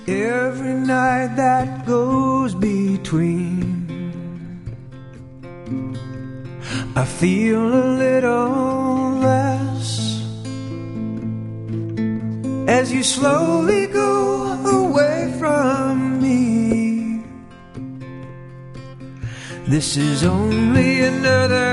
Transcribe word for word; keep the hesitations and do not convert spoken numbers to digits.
every night that goes between, I feel a little less as you slowly go away from me. This is only another